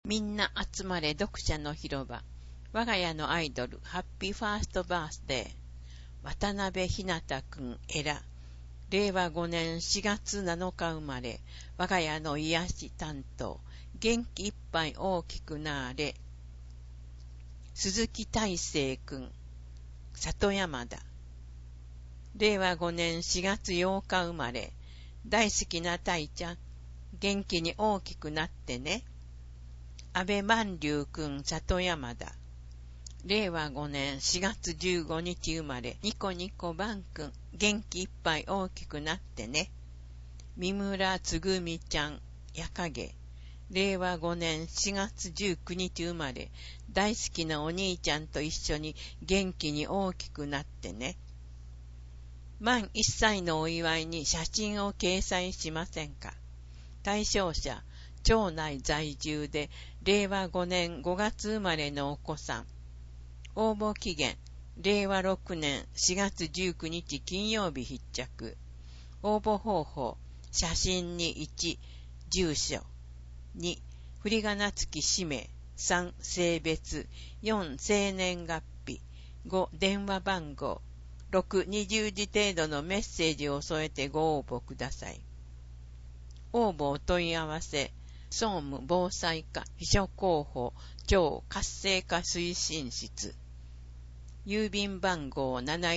みんな集まれ読者の広場。我が家のアイドル、ハッピーファーストバースデー。渡辺ひなたくんエラ。令和5年4月7日生まれ。我が家の癒し担当。元気いっぱい大きくなれ。鈴木大成くん。里山田。令和5年4月8日生まれ。大好きなたいちゃん。元気に大きくなってね。安倍万隆くん里山田。令和5年4月15日生まれ。ニコニコバンくん。元気いっぱい大きくなってね。三村つぐみちゃんやかげ。令和5年4月19日生まれ。大好きなお兄ちゃんと一緒に元気に大きくなってね。満1歳のお祝いに写真を掲載しませんか。対象者、町内在住で令和5年5月生まれのお子さん。応募期限、令和6年4月19日金曜日必着。応募方法、写真に1、住所。2、振り仮名付き氏名。3、性別。4、生年月日。5、電話番号。6、20字程度のメッセージを添えてご応募ください。応募お問い合わせ、総務防災課秘書広報町活性化推進室。郵便番号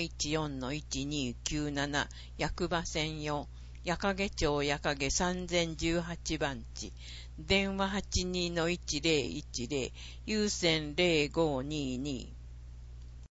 714-1297 役場専用矢掛町矢掛3018番地。電話 82-1010 有線0522